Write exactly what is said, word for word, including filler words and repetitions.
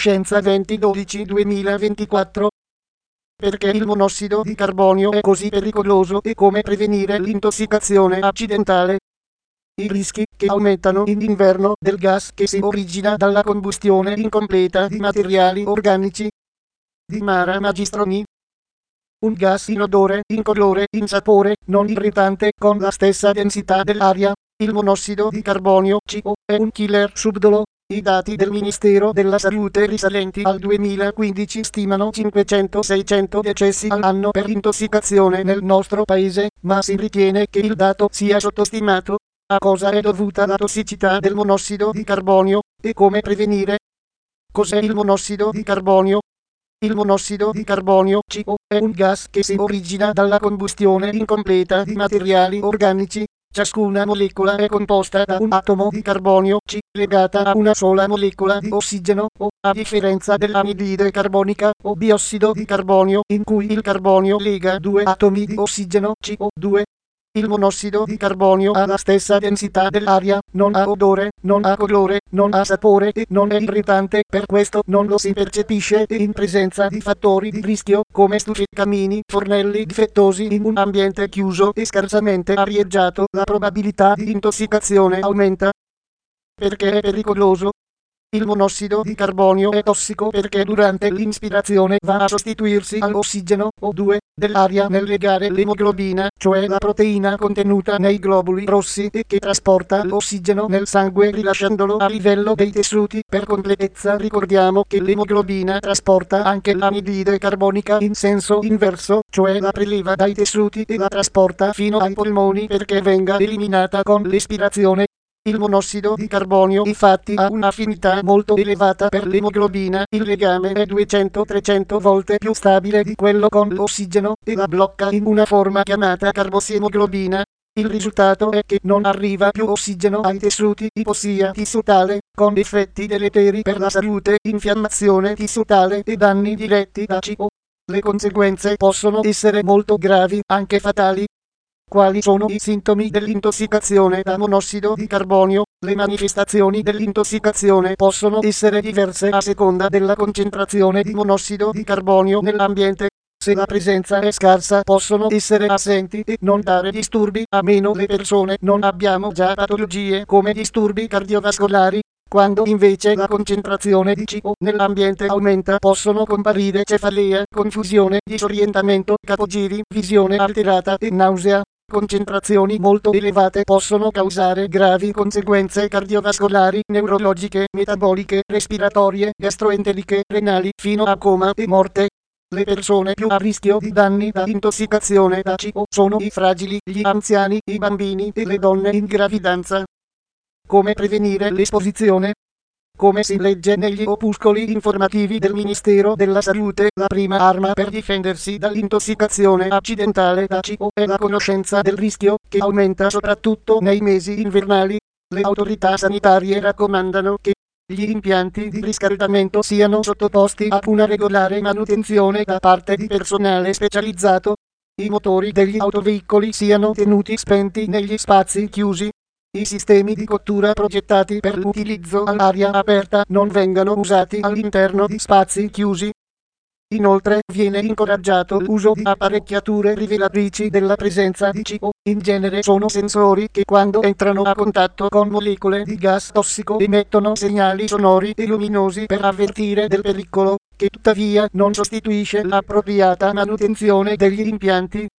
Scienza venti dodici duemilaventiquattro. Perché il monossido di carbonio è così pericoloso e come prevenire l'intossicazione accidentale. I rischi che aumentano in inverno del gas che si origina dalla combustione incompleta di materiali organici. Di Mara Magistroni. Un gas inodore, incolore, insapore, non irritante, con la stessa densità dell'aria, il monossido di carbonio C O, è un killer subdolo. I dati del Ministero della Salute risalenti al duemilaquindici stimano cinquecento seicento decessi all'anno per intossicazione nel nostro paese, ma si ritiene che il dato sia sottostimato. A cosa è dovuta la tossicità del monossido di carbonio, e come prevenire? Cos'è il monossido di carbonio? Il monossido di carbonio C O è un gas che si origina dalla combustione incompleta di materiali organici. Ciascuna molecola è composta da un atomo di carbonio C legata a una sola molecola di ossigeno O, a differenza dell'anidride carbonica o biossido di carbonio in cui il carbonio lega due atomi di ossigeno C O due. Il monossido di carbonio ha la stessa densità dell'aria, non ha odore, non ha colore, non ha sapore e non è irritante, per questo non lo si percepisce e in presenza di fattori di rischio come stufe, camini, fornelli difettosi in un ambiente chiuso e scarsamente arieggiato, la probabilità di intossicazione aumenta. Perché è pericoloso? Il monossido di carbonio è tossico perché durante l'inspirazione va a sostituirsi all'ossigeno O due dell'aria nel legare l'emoglobina, cioè la proteina contenuta nei globuli rossi e che trasporta l'ossigeno nel sangue rilasciandolo a livello dei tessuti. Per completezza ricordiamo che l'emoglobina trasporta anche l'anidride carbonica in senso inverso, cioè la preleva dai tessuti e la trasporta fino ai polmoni perché venga eliminata con l'espirazione. Il monossido di carbonio infatti ha un'affinità molto elevata per l'emoglobina, il legame è duecento trecento volte più stabile di quello con l'ossigeno e la blocca in una forma chiamata carbosiemoglobina. Il risultato è che non arriva più ossigeno ai tessuti, ipossia tissutale, con effetti deleteri per la salute, infiammazione tissutale e danni diretti da C O. Le conseguenze possono essere molto gravi, anche fatali. Quali sono i sintomi dell'intossicazione da monossido di carbonio? Le manifestazioni dell'intossicazione possono essere diverse a seconda della concentrazione di monossido di carbonio nell'ambiente. Se la presenza è scarsa possono essere assenti e non dare disturbi, a meno le persone non abbiano già patologie come disturbi cardiovascolari. Quando invece la concentrazione di C O nell'ambiente aumenta possono comparire cefalea, confusione, disorientamento, capogiri, visione alterata e nausea. Concentrazioni molto elevate possono causare gravi conseguenze cardiovascolari, neurologiche, metaboliche, respiratorie, gastroenteriche, renali, fino a coma e morte. Le persone più a rischio di danni da intossicazione da C O sono i fragili, gli anziani, i bambini e le donne in gravidanza. Come prevenire l'esposizione? Come si legge negli opuscoli informativi del Ministero della Salute, la prima arma per difendersi dall'intossicazione accidentale da C O è la conoscenza del rischio, che aumenta soprattutto nei mesi invernali. Le autorità sanitarie raccomandano che gli impianti di riscaldamento siano sottoposti a una regolare manutenzione da parte di personale specializzato. I motori degli autoveicoli siano tenuti spenti negli spazi chiusi. I sistemi di cottura progettati per l'utilizzo all'aria aperta non vengano usati all'interno di spazi chiusi. Inoltre viene incoraggiato l'uso di apparecchiature rivelatrici della presenza di C O. In genere sono sensori che quando entrano a contatto con molecole di gas tossico emettono segnali sonori e luminosi per avvertire del pericolo, che tuttavia non sostituisce l'appropriata manutenzione degli impianti.